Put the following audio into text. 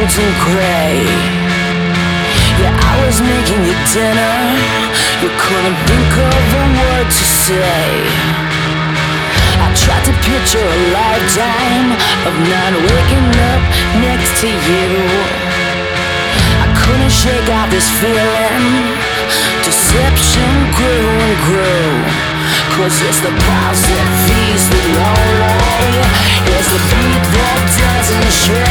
clouds and gray. Yeah, I was making you dinner. You couldn't think of a word to say. I tried to picture a lifetime of not waking up next to you. I couldn't shake out this feeling. Deception grew and grew. 'Cause it's the pulse that feeds the lonely. It's the beat that doesn't shrink.